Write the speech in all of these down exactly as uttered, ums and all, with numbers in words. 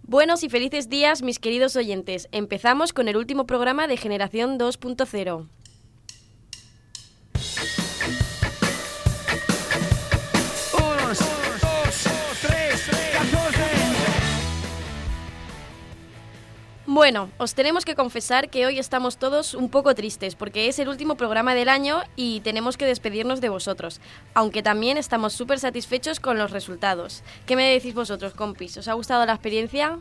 Buenos y felices días, mis queridos oyentes. Empezamos con el último programa de Generación dos punto cero. Bueno, os tenemos que confesar que hoy estamos todos un poco tristes porque es el último programa del año y tenemos que despedirnos de vosotros, aunque también estamos súper satisfechos con los resultados. ¿Qué me decís vosotros, compis? ¿Os ha gustado la experiencia?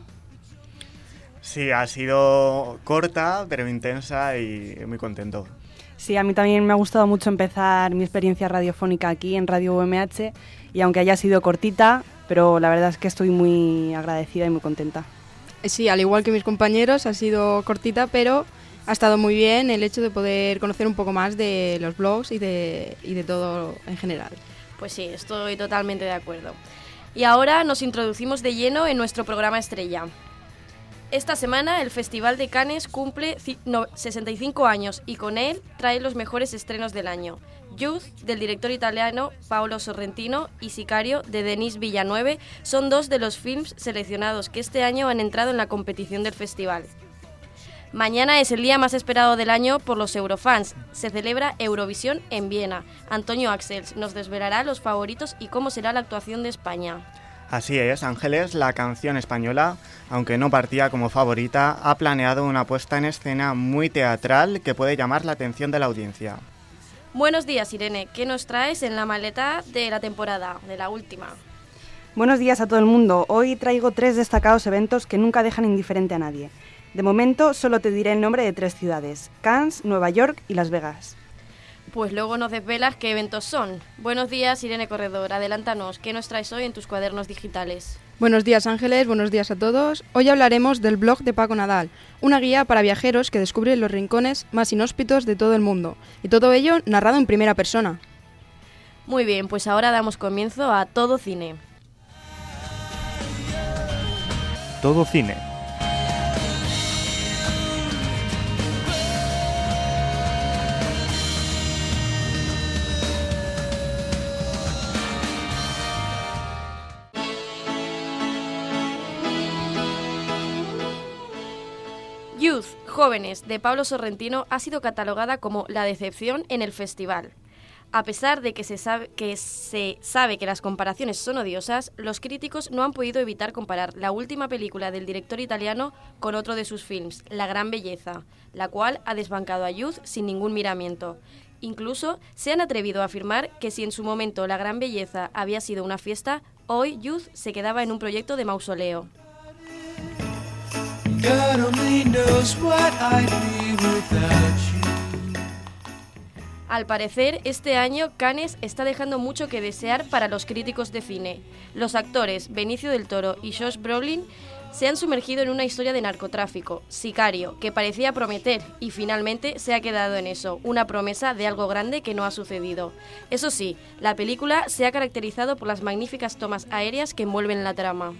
Sí, ha sido corta pero intensa y muy contento. Sí, a mí también me ha gustado mucho empezar mi experiencia radiofónica aquí en Radio U M H y aunque haya sido cortita, pero la verdad es que estoy muy agradecida y muy contenta. Sí, al igual que mis compañeros, ha sido cortita, pero ha estado muy bien el hecho de poder conocer un poco más de los blogs y de, y de todo en general. Pues sí, estoy totalmente de acuerdo. Y ahora nos introducimos de lleno en nuestro programa estrella. Esta semana el Festival de Cannes cumple sesenta y cinco años y con él trae los mejores estrenos del año. Youth, del director italiano Paolo Sorrentino, y Sicario, de Denis Villeneuve, son dos de los films seleccionados que este año han entrado en la competición del festival. Mañana es el día más esperado del año por los eurofans. Se celebra Eurovisión en Viena. Antonio Axels nos desvelará los favoritos y cómo será la actuación de España. Así es, Ángeles, la canción española, aunque no partía como favorita, ha planeado una puesta en escena muy teatral que puede llamar la atención de la audiencia. Buenos días, Irene. ¿Qué nos traes en la maleta de la temporada, de la última? Buenos días a todo el mundo. Hoy traigo tres destacados eventos que nunca dejan indiferente a nadie. De momento, solo te diré el nombre de tres ciudades: Cannes, Nueva York y Las Vegas. Pues luego nos desvelas qué eventos son. Buenos días, Irene Corredor. Adelántanos, ¿qué nos traes hoy en tus cuadernos digitales? Buenos días, Ángeles. Buenos días a todos. Hoy hablaremos del blog de Paco Nadal, una guía para viajeros que descubre los rincones más inhóspitos de todo el mundo. Y todo ello narrado en primera persona. Muy bien, pues ahora damos comienzo a Todo Cine. Todo Cine. Youth, Jóvenes, de Paolo Sorrentino, ha sido catalogada como la decepción en el festival. A pesar de que se sabe que, se sabe que las comparaciones son odiosas, los críticos no han podido evitar comparar la última película del director italiano con otro de sus films, La Gran Belleza, la cual ha desbancado a Youth sin ningún miramiento. Incluso se han atrevido a afirmar que si en su momento La Gran Belleza había sido una fiesta, hoy Youth se quedaba en un proyecto de mausoleo. God only knows what I'd be without you. Al parecer, este año Cannes está dejando mucho que desear para los críticos de cine. Los actores Benicio del Toro y Josh Brolin se han sumergido en una historia de narcotráfico, Sicario, que parecía prometer y finalmente se ha quedado en eso, una promesa de algo grande que no ha sucedido. Eso sí, la película se ha caracterizado por las magníficas tomas aéreas que envuelven la trama.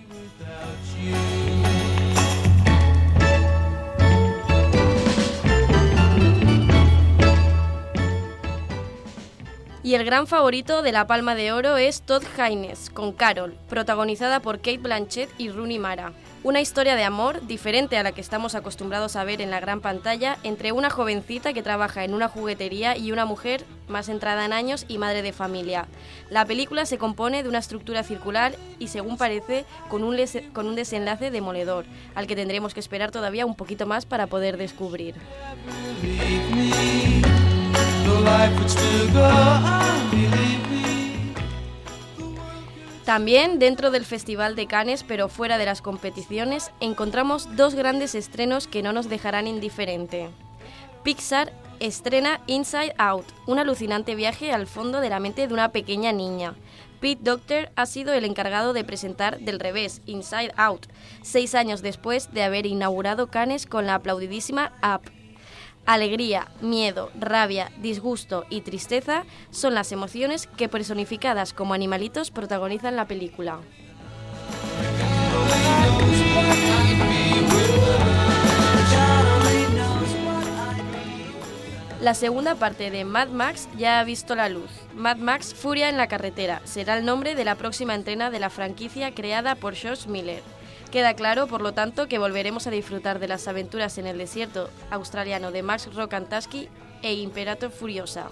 Y el gran favorito de la Palma de Oro es Todd Haynes, con Carol, protagonizada por Cate Blanchett y Rooney Mara. Una historia de amor diferente a la que estamos acostumbrados a ver en la gran pantalla entre una jovencita que trabaja en una juguetería y una mujer más entrada en años y madre de familia. La película se compone de una estructura circular y, según parece, con un, les- con un desenlace demoledor, al que tendremos que esperar todavía un poquito más para poder descubrir. También dentro del Festival de Cannes, pero fuera de las competiciones, encontramos dos grandes estrenos que no nos dejarán indiferente. Pixar estrena Inside Out, un alucinante viaje al fondo de la mente de una pequeña niña. Pete Docter ha sido el encargado de presentar Del Revés, Inside Out, seis años después de haber inaugurado Cannes con la aplaudidísima Up. Alegría, miedo, rabia, disgusto y tristeza son las emociones que, personificadas como animalitos, protagonizan la película. La segunda parte de Mad Max ya ha visto la luz. Mad Max Furia en la carretera será el nombre de la próxima entrega de la franquicia creada por George Miller. Queda claro, por lo tanto, que volveremos a disfrutar de las aventuras en el desierto australiano de Max Rokitansky e Imperator Furiosa.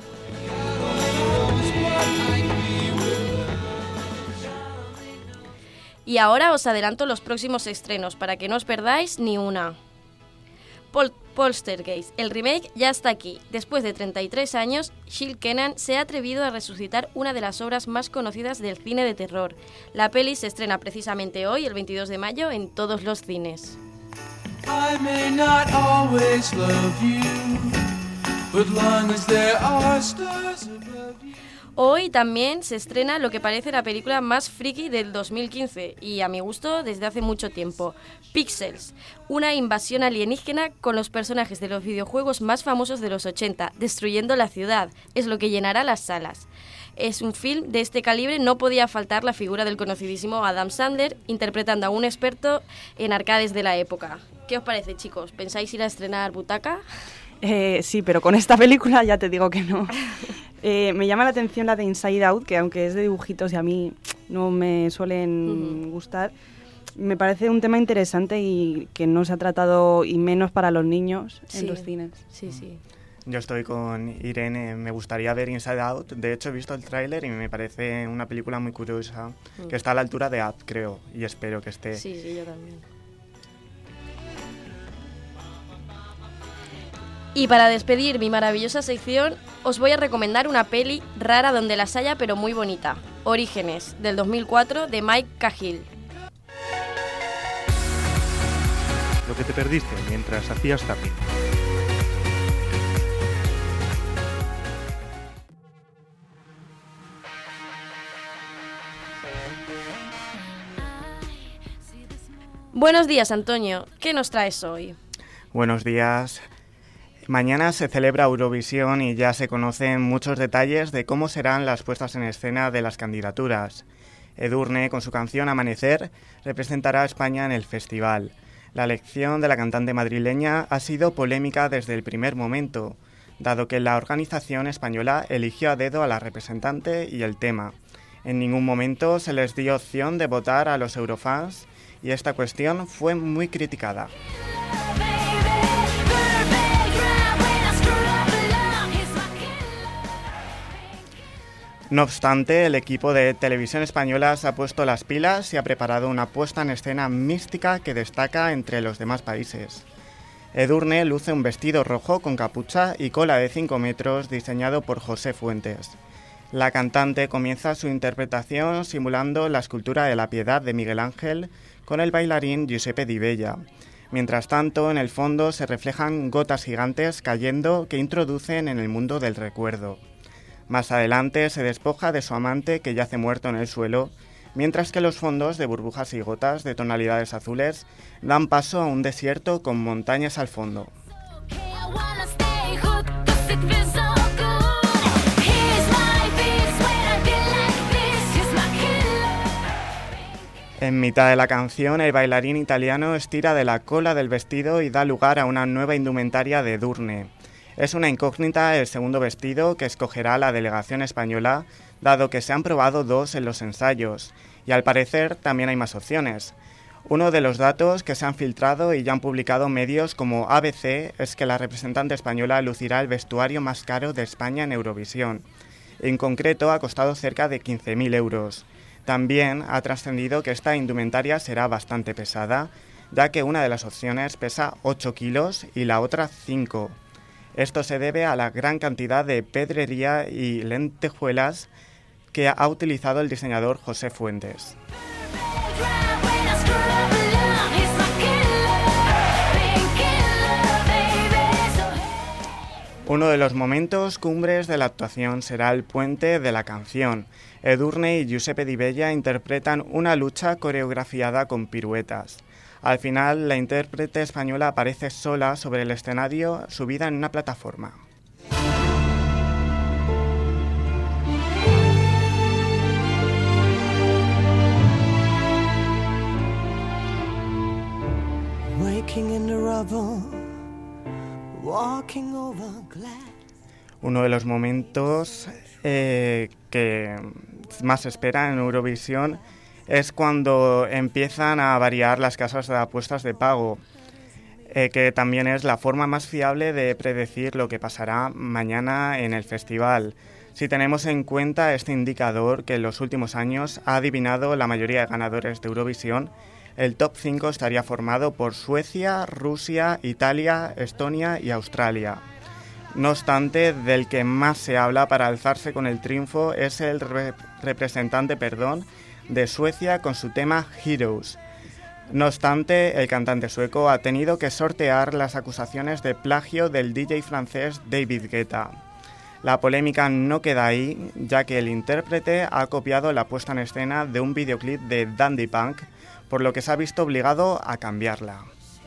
Y ahora os adelanto los próximos estrenos para que no os perdáis ni una. Pol- Poltergeist, el remake ya está aquí. Después de treinta y tres años, Sean Kenan se ha atrevido a resucitar una de las obras más conocidas del cine de terror. La peli se estrena precisamente hoy, el veintidós de mayo, en todos los cines. I may not always love you, but long as there are stars above you. Hoy también se estrena lo que parece la película más friki del dos mil quince y a mi gusto desde hace mucho tiempo, Pixels, una invasión alienígena con los personajes de los videojuegos más famosos de los ochenta, destruyendo la ciudad, es lo que llenará las salas. Es un film de este calibre, no podía faltar la figura del conocidísimo Adam Sandler interpretando a un experto en arcades de la época. ¿Qué os parece, chicos? ¿Pensáis ir a estrenar butaca? Eh, sí, pero con esta película ya te digo que no. Eh, me llama la atención la de Inside Out, que aunque es de dibujitos y a mí no me suelen uh-huh. gustar, me parece un tema interesante y que no se ha tratado, y menos para los niños, sí. en los cines. Sí, sí. Yo estoy con Irene, me gustaría ver Inside Out. De hecho, he visto el tráiler y me parece una película muy curiosa, uh-huh. que está a la altura de Up, creo, y espero que esté. Sí, sí, yo también. Y para despedir mi maravillosa sección, os voy a recomendar una peli rara donde las haya, pero muy bonita. Orígenes, del dos mil cuatro, de Mike Cahill. Lo que te perdiste mientras hacías zapping. Buenos días, Antonio. ¿Qué nos traes hoy? Buenos días. Mañana se celebra Eurovisión y ya se conocen muchos detalles de cómo serán las puestas en escena de las candidaturas. Edurne, con su canción Amanecer, representará a España en el festival. La elección de la cantante madrileña ha sido polémica desde el primer momento, dado que la organización española eligió a dedo a la representante y el tema. En ningún momento se les dio opción de votar a los eurofans y esta cuestión fue muy criticada. No obstante, el equipo de Televisión Española se ha puesto las pilas y ha preparado una puesta en escena mística que destaca entre los demás países. Edurne luce un vestido rojo con capucha y cola de cinco metros diseñado por José Fuentes. La cantante comienza su interpretación simulando la escultura de la Piedad de Miguel Ángel con el bailarín Giuseppe Di Bella. Mientras tanto, en el fondo se reflejan gotas gigantes cayendo que introducen en el mundo del recuerdo. Más adelante se despoja de su amante que yace muerto en el suelo, mientras que los fondos de burbujas y gotas de tonalidades azules dan paso a un desierto con montañas al fondo. En mitad de la canción, el bailarín italiano estira de la cola del vestido y da lugar a una nueva indumentaria de Edurne. Es una incógnita el segundo vestido que escogerá la delegación española, dado que se han probado dos en los ensayos, y al parecer también hay más opciones. Uno de los datos que se han filtrado y ya han publicado medios como A B C es que la representante española lucirá el vestuario más caro de España en Eurovisión. En concreto, ha costado cerca de quince mil euros. También ha trascendido que esta indumentaria será bastante pesada, ya que una de las opciones pesa ocho kilos y la otra cinco. Esto se debe a la gran cantidad de pedrería y lentejuelas que ha utilizado el diseñador José Fuentes. Uno de los momentos cumbres de la actuación será el puente de la canción. Edurne y Giuseppe Di Bella interpretan una lucha coreografiada con piruetas. Al final, la intérprete española aparece sola sobre el escenario, subida en una plataforma. Uno de los momentos eh, que más se espera en Eurovisión es cuando empiezan a variar las casas de apuestas de pago, eh, que también es la forma más fiable de predecir lo que pasará mañana en el festival. Si tenemos en cuenta este indicador que en los últimos años ha adivinado la mayoría de ganadores de Eurovisión, el top cinco estaría formado por Suecia, Rusia, Italia, Estonia y Australia. No obstante, del que más se habla para alzarse con el triunfo es el re- representante perdón, de Suecia con su tema Heroes. No obstante, el cantante sueco ha tenido que sortear las acusaciones de plagio del D J francés David Guetta. La polémica no queda ahí, ya que el intérprete ha copiado la puesta en escena de un videoclip de Dandy Punk, por lo que se ha visto obligado a cambiarla.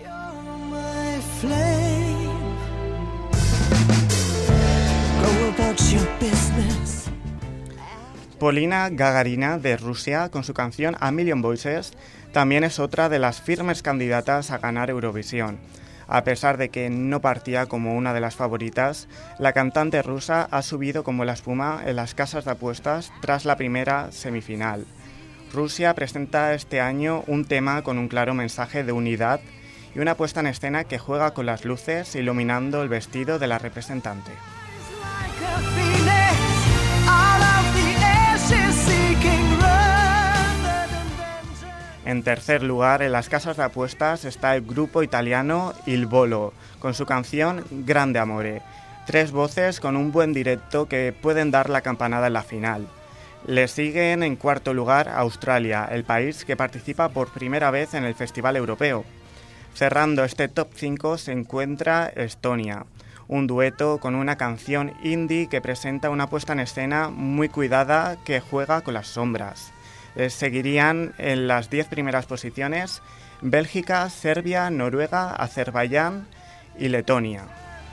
Polina Gagarina, de Rusia, con su canción A Million Voices, también es otra de las firmes candidatas a ganar Eurovisión. A pesar de que no partía como una de las favoritas, la cantante rusa ha subido como la espuma en las casas de apuestas tras la primera semifinal. Rusia presenta este año un tema con un claro mensaje de unidad y una puesta en escena que juega con las luces iluminando el vestido de la representante. En tercer lugar, en las casas de apuestas está el grupo italiano Il Volo, con su canción Grande Amore. Tres voces con un buen directo que pueden dar la campanada en la final. Le siguen en cuarto lugar Australia, el país que participa por primera vez en el Festival Europeo. Cerrando este top cinco se encuentra Estonia, un dueto con una canción indie que presenta una puesta en escena muy cuidada que juega con las sombras. Eh, seguirían en las diez primeras posiciones Bélgica, Serbia, Noruega, Azerbaiyán y Letonia.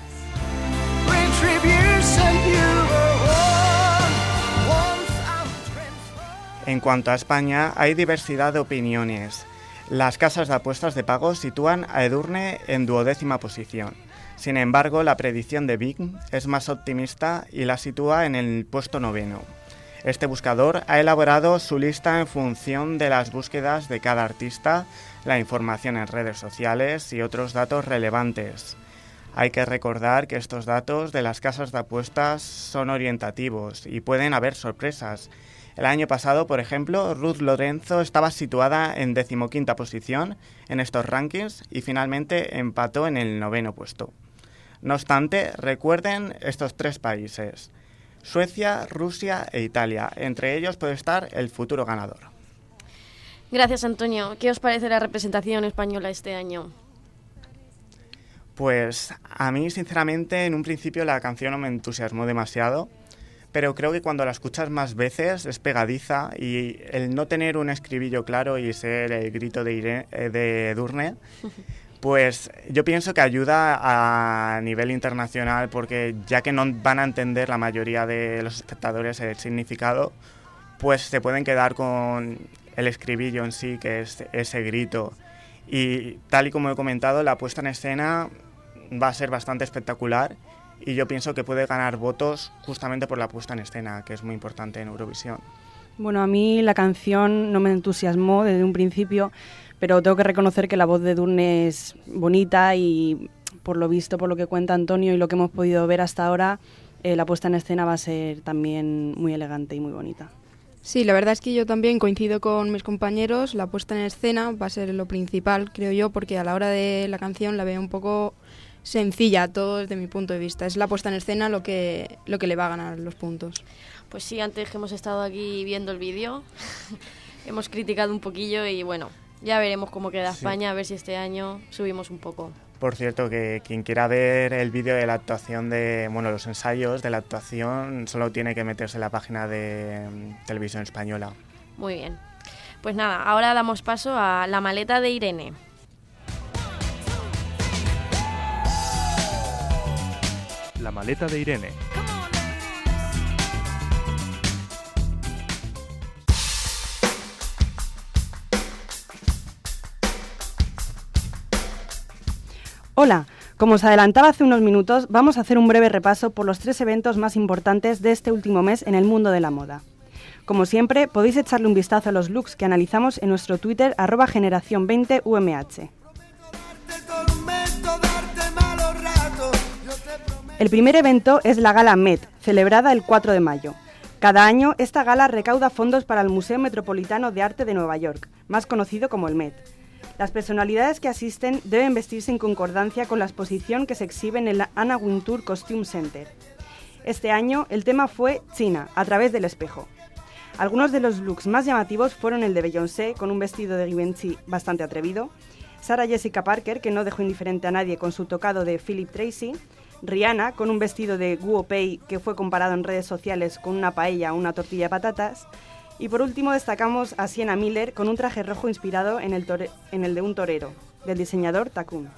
En cuanto a España, hay diversidad de opiniones. Las casas de apuestas de pago sitúan a Edurne en duodécima posición. Sin embargo, la predicción de Bing es más optimista y la sitúa en el puesto noveno. Este buscador ha elaborado su lista en función de las búsquedas de cada artista, la información en redes sociales y otros datos relevantes. Hay que recordar que estos datos de las casas de apuestas son orientativos y pueden haber sorpresas. El año pasado, por ejemplo, Ruth Lorenzo estaba situada en decimoquinta posición en estos rankings y finalmente empató en el noveno puesto. No obstante, recuerden estos tres países: Suecia, Rusia e Italia. Entre ellos puede estar el futuro ganador. Gracias, Antonio. ¿Qué os parece la representación española este año? Pues a mí, sinceramente, en un principio la canción no me entusiasmó demasiado, pero creo que cuando la escuchas más veces es pegadiza y el no tener un estribillo claro y ser el grito de, Irene, de Edurne, pues yo pienso que ayuda a nivel internacional, porque ya que no van a entender la mayoría de los espectadores el significado, pues se pueden quedar con el estribillo en sí, que es ese grito. Y tal y como he comentado, la puesta en escena va a ser bastante espectacular y yo pienso que puede ganar votos justamente por la puesta en escena, que es muy importante en Eurovisión. Bueno, a mí la canción no me entusiasmó desde un principio, pero tengo que reconocer que la voz de Edurne es bonita y, por lo visto, por lo que cuenta Antonio y lo que hemos podido ver hasta ahora, eh, la puesta en escena va a ser también muy elegante y muy bonita. Sí, la verdad es que yo también coincido con mis compañeros. La puesta en escena va a ser lo principal, creo yo, porque a la hora de la canción la veo un poco sencilla, todo desde mi punto de vista. Es la puesta en escena lo que, lo que le va a ganar los puntos. Pues sí, antes que hemos estado aquí viendo el vídeo, hemos criticado un poquillo y bueno, ya veremos cómo queda Sí. España, a ver si este año subimos un poco. Por cierto, que quien quiera ver el vídeo de la actuación de, bueno, los ensayos de la actuación, solo tiene que meterse en la página de um, Televisión Española. Muy bien. Pues nada, ahora damos paso a La maleta de Irene. La maleta de Irene. Hola, como os adelantaba hace unos minutos, vamos a hacer un breve repaso por los tres eventos más importantes de este último mes en el mundo de la moda. Como siempre, podéis echarle un vistazo a los looks que analizamos en nuestro Twitter arroba generación veinte U M H. El primer evento es la Gala Met, celebrada el cuatro de mayo. Cada año, esta gala recauda fondos para el Museo Metropolitano de Arte de Nueva York, más conocido como el Met. Las personalidades que asisten deben vestirse en concordancia con la exposición que se exhibe en el Anna Wintour Costume Center. Este año, el tema fue China, a través del espejo. Algunos de los looks más llamativos fueron el de Beyoncé, con un vestido de Givenchy bastante atrevido, Sarah Jessica Parker, que no dejó indiferente a nadie con su tocado de Philip Tracy, Rihanna, con un vestido de Guo Pei, que fue comparado en redes sociales con una paella o una tortilla de patatas, y por último destacamos a Sienna Miller, con un traje rojo inspirado en el, tore- en el de un torero, del diseñador Takun.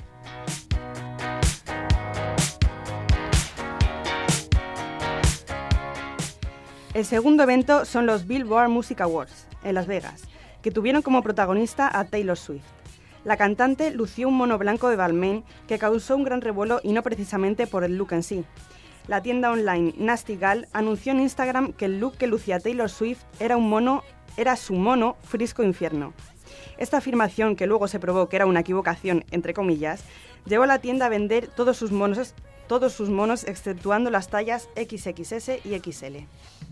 El segundo evento son los Billboard Music Awards, en Las Vegas, que tuvieron como protagonista a Taylor Swift. La cantante lució un mono blanco de Balmain que causó un gran revuelo y no precisamente por el look en sí. La tienda online Nasty Gal anunció en Instagram que el look que lucía Taylor Swift era un mono, era su mono Frisco Infierno. Esta afirmación, que luego se probó que era una equivocación, entre comillas, llevó a la tienda a vender todos sus monos, todos sus monos exceptuando las tallas equis equis ese y equis ele.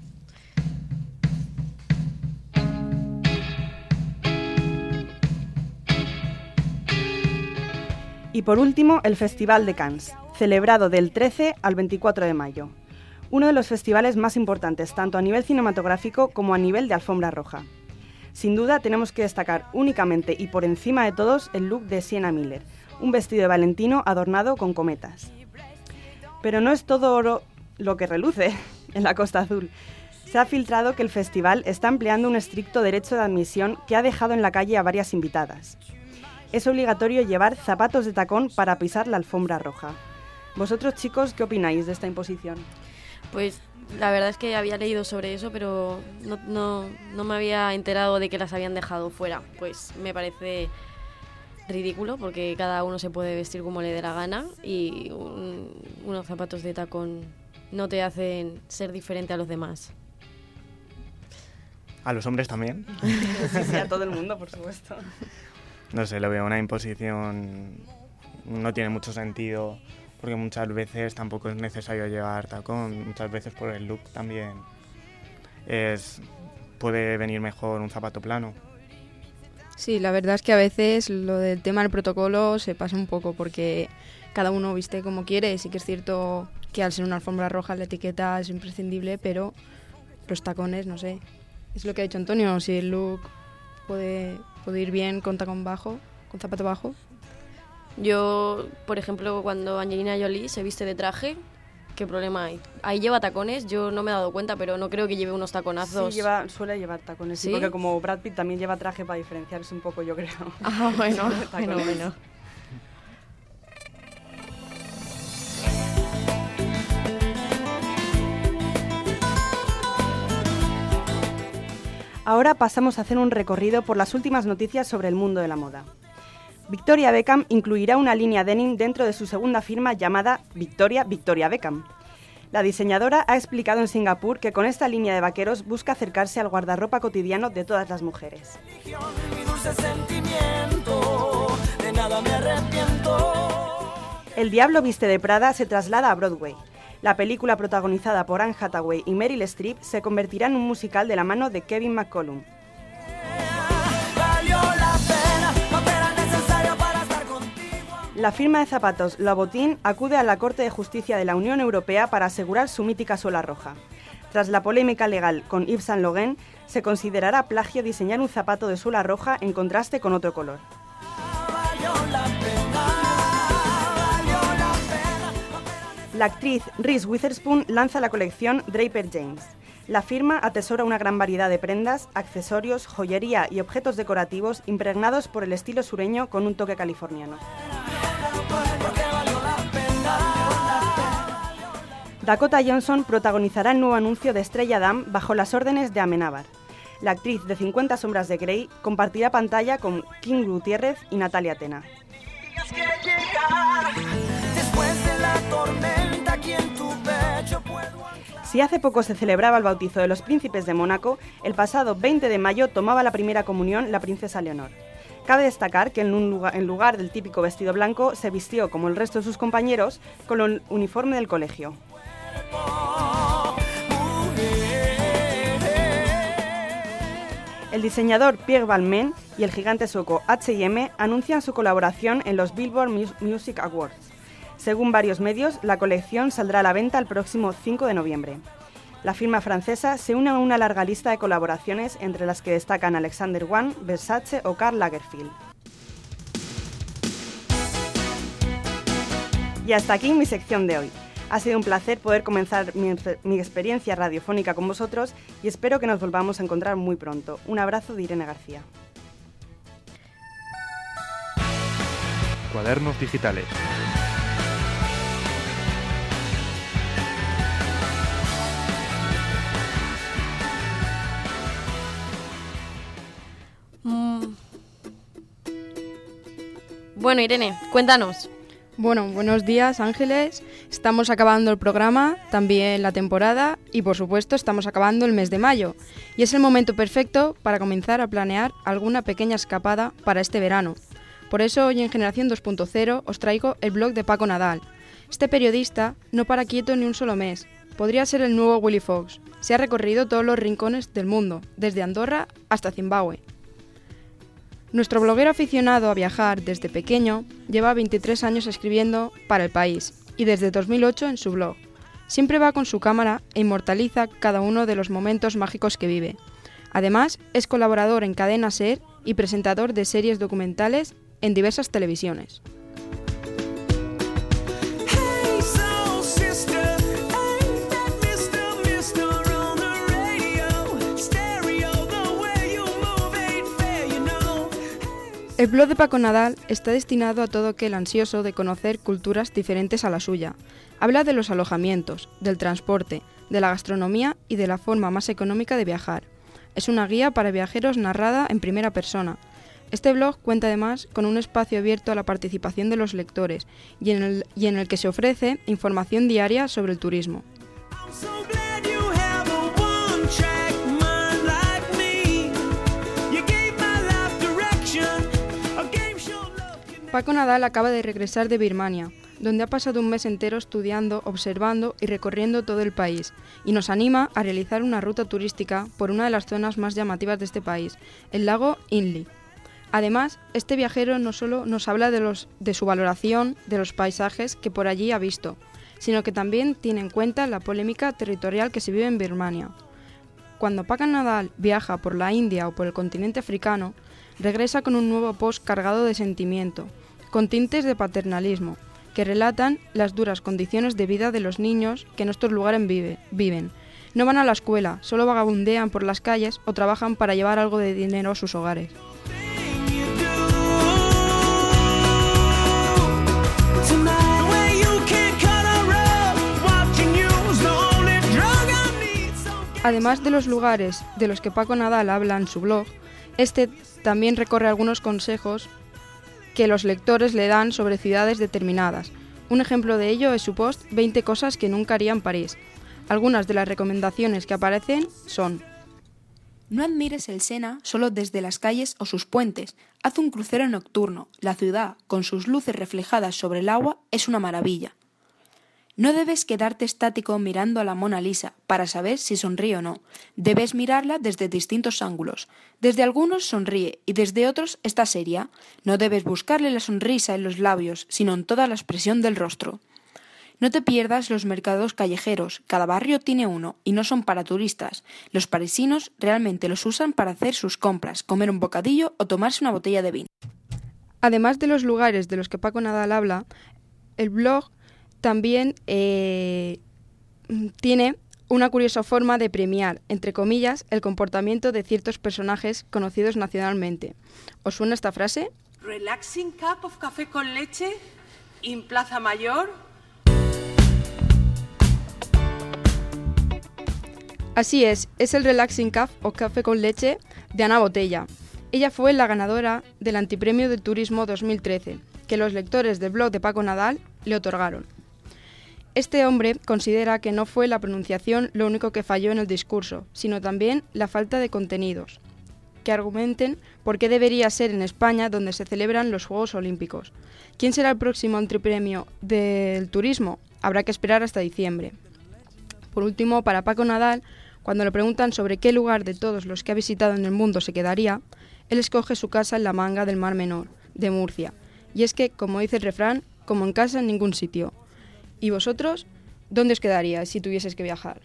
Y por último, el Festival de Cannes, celebrado del trece al veinticuatro de mayo. Uno de los festivales más importantes, tanto a nivel cinematográfico como a nivel de alfombra roja. Sin duda, tenemos que destacar únicamente y por encima de todos el look de Sienna Miller, un vestido de Valentino adornado con cometas. Pero no es todo oro lo que reluce en la Costa Azul. Se ha filtrado que el festival está empleando un estricto derecho de admisión que ha dejado en la calle a varias invitadas. Es obligatorio llevar zapatos de tacón para pisar la alfombra roja. ¿Vosotros, chicos, qué opináis de esta imposición? Pues la verdad es que había leído sobre eso, pero no, no, no me había enterado de que las habían dejado fuera. Pues me parece ridículo, porque cada uno se puede vestir como le dé la gana y un, unos zapatos de tacón no te hacen ser diferente a los demás. ¿A los hombres también? Sí, sí, a todo el mundo, por supuesto. No sé, lo veo una imposición, no tiene mucho sentido, porque muchas veces tampoco es necesario llevar tacón, muchas veces por el look también es, puede venir mejor un zapato plano. Sí, la verdad es que a veces lo del tema del protocolo se pasa un poco, porque cada uno viste como quiere. Sí que es cierto que al ser una alfombra roja la etiqueta es imprescindible, pero los tacones, no sé, es lo que ha dicho Antonio, si el look puede... puede ir bien con tacón bajo, con zapato bajo. Yo, por ejemplo, cuando Angelina Jolie se viste de traje, ¿qué problema hay? Ahí lleva tacones, yo no me he dado cuenta, pero no creo que lleve unos taconazos. Sí, lleva, suele llevar tacones, ¿sí? Sí, porque como Brad Pitt también lleva traje para diferenciarse un poco, yo creo. Ah, bueno, bueno, bueno. Ahora pasamos a hacer un recorrido por las últimas noticias sobre el mundo de la moda. Victoria Beckham incluirá una línea denim dentro de su segunda firma llamada Victoria Victoria Beckham. La diseñadora ha explicado en Singapur que con esta línea de vaqueros busca acercarse al guardarropa cotidiano de todas las mujeres. El Diablo viste de Prada se traslada a Broadway. La película, protagonizada por Anne Hathaway y Meryl Streep, se convertirá en un musical de la mano de Kevin McCollum. La firma de zapatos Louboutin acude a la Corte de Justicia de la Unión Europea para asegurar su mítica suela roja. Tras la polémica legal con Yves Saint Laurent, se considerará plagio diseñar un zapato de suela roja en contraste con otro color. La actriz Reese Witherspoon lanza la colección Draper James. La firma atesora una gran variedad de prendas, accesorios, joyería y objetos decorativos impregnados por el estilo sureño con un toque californiano. Dakota Johnson protagonizará el nuevo anuncio de Estrella Damm bajo las órdenes de Amenábar. La actriz de cincuenta sombras de Grey compartirá pantalla con King Gutiérrez y Natalia Tena. Si hace poco se celebraba el bautizo de los príncipes de Mónaco, el pasado veinte de mayo tomaba la primera comunión la princesa Leonor. Cabe destacar que en, un lugar, en lugar del típico vestido blanco se vistió, como el resto de sus compañeros, con el uniforme del colegio. El diseñador Pierre Balmain y el gigante sueco H y M anuncian su colaboración en los Billboard Music Awards. Según varios medios, la colección saldrá a la venta el próximo cinco de noviembre. La firma francesa se une a una larga lista de colaboraciones entre las que destacan Alexander Wang, Versace o Karl Lagerfeld. Y hasta aquí mi sección de hoy. Ha sido un placer poder comenzar mi, mi experiencia radiofónica con vosotros y espero que nos volvamos a encontrar muy pronto. Un abrazo de Irene García. Cuadernos digitales. Mm. Bueno, Irene, cuéntanos. Bueno, buenos días, Ángeles. Estamos acabando el programa, también la temporada y, por supuesto, estamos acabando el mes de mayo. Y es el momento perfecto para comenzar a planear alguna pequeña escapada para este verano. Por eso, hoy en Generación dos punto cero os traigo el blog de Paco Nadal. Este periodista no para quieto ni un solo mes. Podría ser el nuevo Willy Fox. Se ha recorrido todos los rincones del mundo, desde Andorra hasta Zimbabue. Nuestro bloguero aficionado a viajar desde pequeño lleva veintitrés años escribiendo para El País y desde dos mil ocho en su blog. Siempre va con su cámara e inmortaliza cada uno de los momentos mágicos que vive. Además, es colaborador en Cadena SER y presentador de series documentales en diversas televisiones. El blog de Paco Nadal está destinado a todo aquel ansioso de conocer culturas diferentes a la suya. Habla de los alojamientos, del transporte, de la gastronomía y de la forma más económica de viajar. Es una guía para viajeros narrada en primera persona. Este blog cuenta además con un espacio abierto a la participación de los lectores y en el, y en el que se ofrece información diaria sobre el turismo. Paco Nadal acaba de regresar de Birmania, donde ha pasado un mes entero estudiando, observando y recorriendo todo el país, y nos anima a realizar una ruta turística por una de las zonas más llamativas de este país, el lago Inle. Además, este viajero no solo nos habla de, los, de su valoración de los paisajes que por allí ha visto, sino que también tiene en cuenta la polémica territorial que se vive en Birmania. Cuando Paco Nadal viaja por la India o por el continente africano, regresa con un nuevo post cargado de sentimiento, con tintes de paternalismo, que relatan las duras condiciones de vida de los niños que en estos lugares vive, viven. No van a la escuela, solo vagabundean por las calles o trabajan para llevar algo de dinero a sus hogares. Además de los lugares de los que Paco Nadal habla en su blog, este también recorre algunos consejos que los lectores le dan sobre ciudades determinadas. Un ejemplo de ello es su post veinte cosas que nunca haría en París. Algunas de las recomendaciones que aparecen son: no admires el Sena solo desde las calles o sus puentes. Haz un crucero nocturno. La ciudad, con sus luces reflejadas sobre el agua, es una maravilla. No debes quedarte estático mirando a la Mona Lisa para saber si sonríe o no. Debes mirarla desde distintos ángulos. Desde algunos sonríe y desde otros está seria. No debes buscarle la sonrisa en los labios, sino en toda la expresión del rostro. No te pierdas los mercados callejeros. Cada barrio tiene uno y no son para turistas. Los parisinos realmente los usan para hacer sus compras, comer un bocadillo o tomarse una botella de vino. Además de los lugares de los que Paco Nadal habla, el blog también eh, tiene una curiosa forma de premiar, entre comillas, el comportamiento de ciertos personajes conocidos nacionalmente. ¿Os suena esta frase? Relaxing cup of café con leche in Plaza Mayor. Así es, es el Relaxing Cup o café con leche de Ana Botella. Ella fue la ganadora del Antipremio del Turismo dos mil trece, que los lectores del blog de Paco Nadal le otorgaron. Este hombre considera que no fue la pronunciación lo único que falló en el discurso, sino también la falta de contenidos, que argumenten por qué debería ser en España donde se celebran los Juegos Olímpicos. ¿Quién será el próximo antepremio del turismo? Habrá que esperar hasta diciembre. Por último, para Paco Nadal, cuando le preguntan sobre qué lugar de todos los que ha visitado en el mundo se quedaría, él escoge su casa en la Manga del Mar Menor, de Murcia. Y es que, como dice el refrán, como en casa en ningún sitio. ¿Y vosotros, dónde os quedaríais si tuvieses que viajar?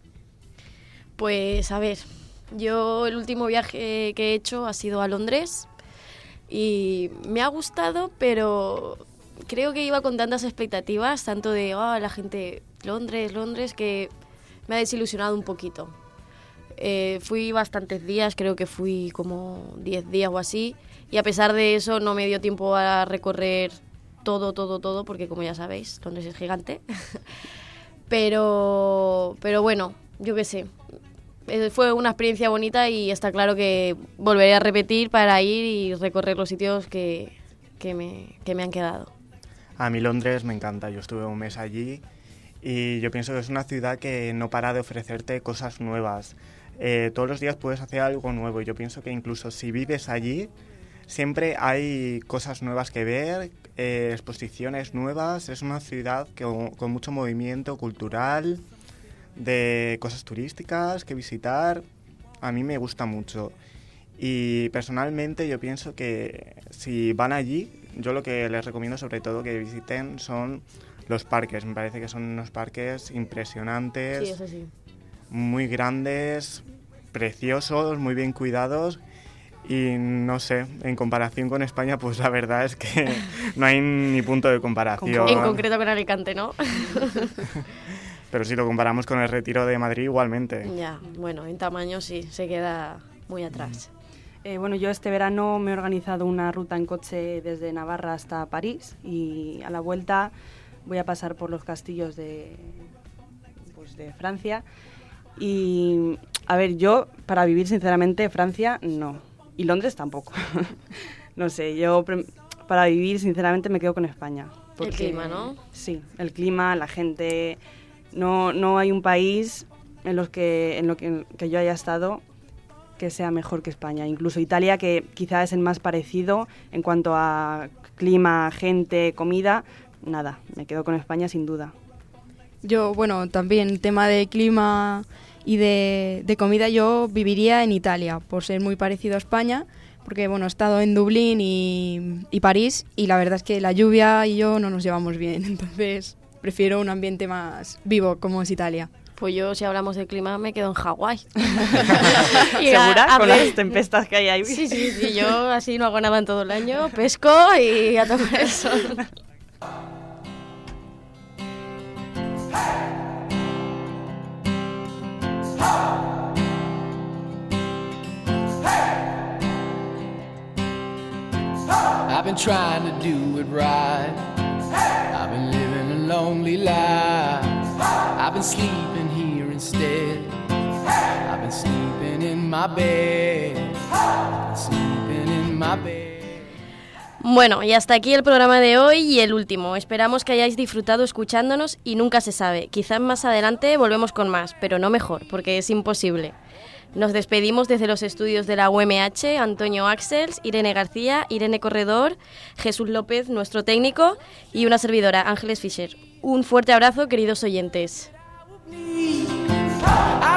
Pues a ver, yo el último viaje que he hecho ha sido a Londres y me ha gustado, pero creo que iba con tantas expectativas, tanto de oh, la gente, Londres, Londres, que me ha desilusionado un poquito. Eh, fui bastantes días, creo que fui como diez días o así, y a pesar de eso no me dio tiempo a recorrer todo, todo, todo, porque como ya sabéis, Londres es gigante. pero, pero bueno, yo qué sé. Fue una experiencia bonita y está claro que volveré a repetir para ir y recorrer los sitios que, que, me, que me han quedado. A mí Londres me encanta, yo estuve un mes allí y yo pienso que es una ciudad que no para de ofrecerte cosas nuevas. Eh, todos los días puedes hacer algo nuevo y yo pienso que incluso si vives allí, siempre hay cosas nuevas que ver, eh, exposiciones nuevas. Es una ciudad que, con mucho movimiento cultural, de cosas turísticas que visitar. A mí me gusta mucho. Y personalmente yo pienso que si van allí, yo lo que les recomiendo sobre todo que visiten son los parques. Me parece que son unos parques impresionantes, Sí, eso sí. muy grandes, preciosos, muy bien cuidados. Y no sé, en comparación con España, pues la verdad es que no hay ni punto de comparación. En concreto con Alicante, ¿no? Pero si lo comparamos con el Retiro de Madrid, igualmente. Ya, bueno, en tamaño sí, se queda muy atrás. Eh, bueno, yo este verano me he organizado una ruta en coche desde Navarra hasta París y a la vuelta voy a pasar por los castillos de, pues de Francia. Y, a ver, yo para vivir sinceramente Francia no. Y Londres tampoco. No sé, yo pre- para vivir sinceramente me quedo con España. El clima, ¿no? Sí, el clima, la gente. No, no hay un país en los que en lo que, que yo haya estado que sea mejor que España. Incluso Italia, que quizá es el más parecido en cuanto a clima, gente, comida. Nada, me quedo con España sin duda. Yo, bueno, también tema de clima y de, de comida, yo viviría en Italia, por ser muy parecido a España, porque bueno, he estado en Dublín y, y París, y la verdad es que la lluvia y yo no nos llevamos bien, entonces prefiero un ambiente más vivo como es Italia. Pues yo, si hablamos de clima, me quedo en Hawái. ¿Segura? A, a con ver, las tempestas que hay ahí. Sí, sí, sí, yo así no hago nada en todo el año, pesco y a tomar el sol. I've been trying to do it right. I've been living a lonely life. I've been sleeping here instead. I've been sleeping in my bed. I've been sleeping in my bed. Bueno, y hasta aquí el programa de hoy y el último. Esperamos que hayáis disfrutado escuchándonos y nunca se sabe. Quizás más adelante volvemos con más, pero no mejor, porque es imposible. Nos despedimos desde los estudios de la U M H, Antonio Axels, Irene García, Irene Corredor, Jesús López, nuestro técnico, y una servidora, Ángeles Fischer. Un fuerte abrazo, queridos oyentes. I